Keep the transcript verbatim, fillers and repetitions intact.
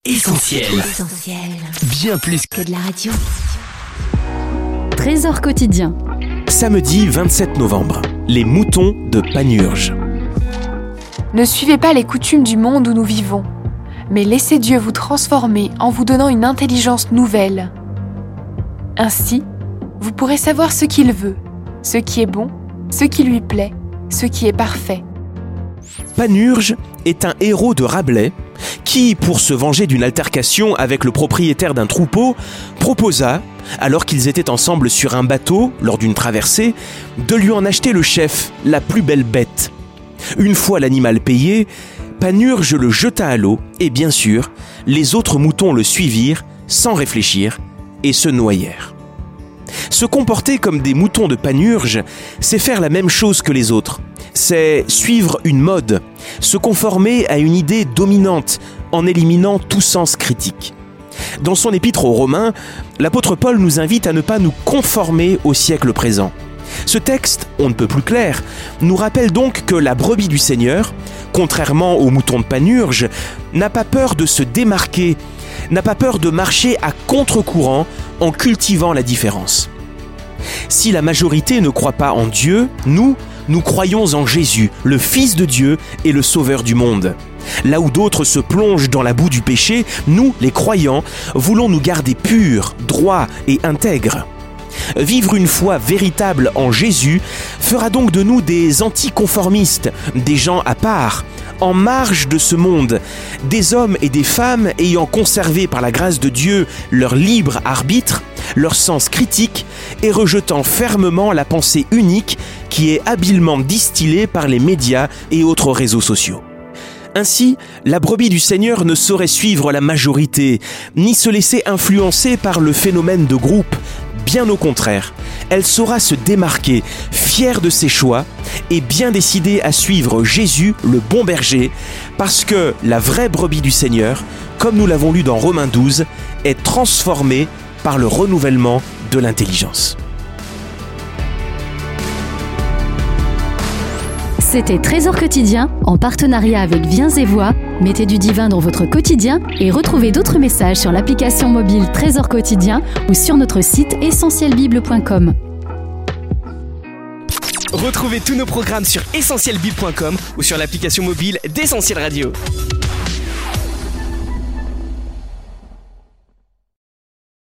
Essentiel. Essentiel. Bien plus que de la radio. Trésor quotidien. Samedi vingt-sept novembre, les moutons de Panurge. Ne suivez pas les coutumes du monde où nous vivons, mais laissez Dieu vous transformer en vous donnant une intelligence nouvelle. Ainsi, vous pourrez savoir ce qu'il veut, ce qui est bon, ce qui lui plaît, ce qui est parfait. Panurge est un héros de Rabelais qui, pour se venger d'une altercation avec le propriétaire d'un troupeau, proposa, alors qu'ils étaient ensemble sur un bateau lors d'une traversée, de lui en acheter le chef, la plus belle bête. Une fois l'animal payé, Panurge le jeta à l'eau et bien sûr, les autres moutons le suivirent sans réfléchir et se noyèrent. Se comporter comme des moutons de Panurge, c'est faire la même chose que les autres. C'est suivre une mode, se conformer à une idée dominante en éliminant tout sens critique. Dans son épître aux Romains, l'apôtre Paul nous invite à ne pas nous conformer au siècle présent. Ce texte, on ne peut plus clair, nous rappelle donc que la brebis du Seigneur, contrairement aux moutons de Panurge, n'a pas peur de se démarquer, n'a pas peur de marcher à contre-courant en cultivant la différence. Si la majorité ne croit pas en Dieu, nous, nous croyons en Jésus, le Fils de Dieu et le Sauveur du monde. Là où d'autres se plongent dans la boue du péché, nous, les croyants, voulons nous garder purs, droits et intègres. Vivre une foi véritable en Jésus fera donc de nous des anticonformistes, des gens à part, en marge de ce monde, des hommes et des femmes ayant conservé par la grâce de Dieu leur libre arbitre, leur sens critique et rejetant fermement la pensée unique qui est habilement distillée par les médias et autres réseaux sociaux. Ainsi, la brebis du Seigneur ne saurait suivre la majorité, ni se laisser influencer par le phénomène de groupe. Bien au contraire, elle saura se démarquer, fière de ses choix et bien décidée à suivre Jésus, le bon berger, parce que la vraie brebis du Seigneur, comme nous l'avons lu dans Romains douze, est transformée par le renouvellement de l'intelligence. C'était Trésor quotidien en partenariat avec Viens et Voix. Mettez du divin dans votre quotidien et retrouvez d'autres messages sur l'application mobile Trésor quotidien ou sur notre site essentiel bible point com. Retrouvez tous nos programmes sur essentiel bible point com ou sur l'application mobile d'Essentiel Radio.